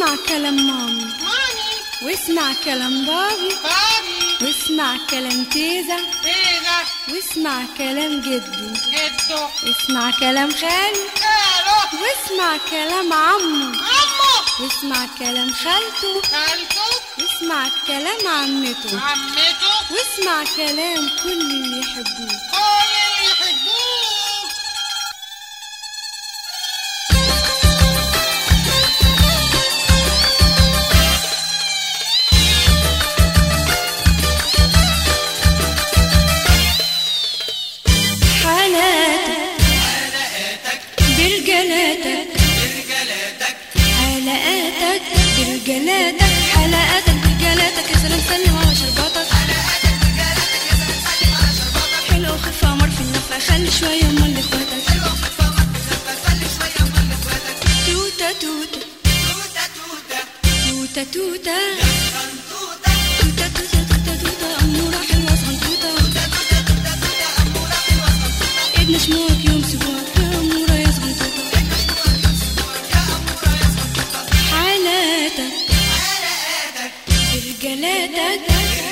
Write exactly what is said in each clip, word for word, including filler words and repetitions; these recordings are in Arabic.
واسمع كلام مامي مامي واسمع كلام بابي بابي واسمع كلام تيزا تيزا واسمع كلام جدو جدو واسمع كلام خالي خالو واسمع كلام عمو عمو واسمع كلام خالته خالته واسمع كلام عمته عمته واسمع كلام كل اللي يحبوه كل اللي يحبوه. حلقاتك برجلاتك حلقاتك برجلاتك يا سلام سلم على شرباتك حلقاتك برجلاتك يا سلام سلم على شرباتك حلو خفة قمر في النفة خلي شوية امال لاخواتك حلو خفة قمر في النفة خلي شوية امال لاخواتك توتة توتة توتة توتة توتة توتة صغنطوطة توتة توتة توتة توتة أمورة حلوة صغنطوطة توتة توتة توتة توتة أمورة حلوة صغنطوطة ابن شموعك يوم سبوعك يا أمورة يا صغنطوطة حالاتك حلقاتك برجلاتك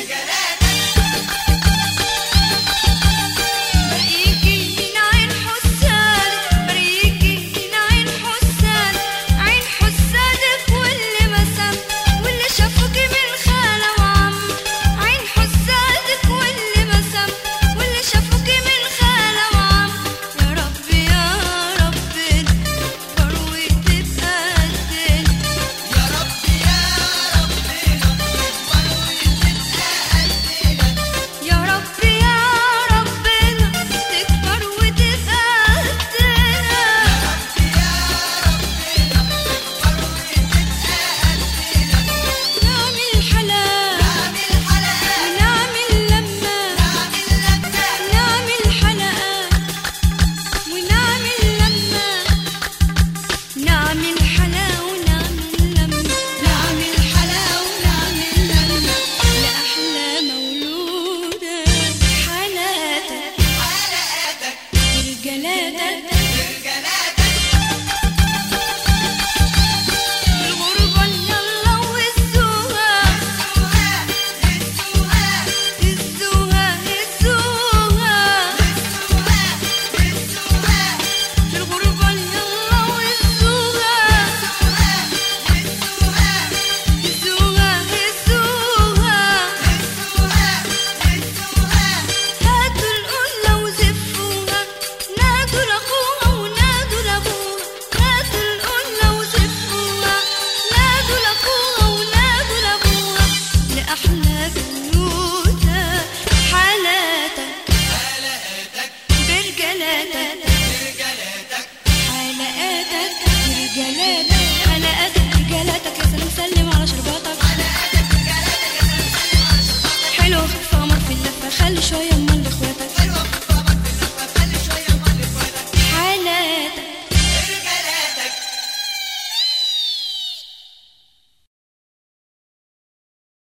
حلقاتك برجلاتك يا سلام سلم على شرباتك حلقاتك برجلاتك يا سلام سلم على شرباتك حلو خفة قمر في اللفة خلي شوية امال لاخواتك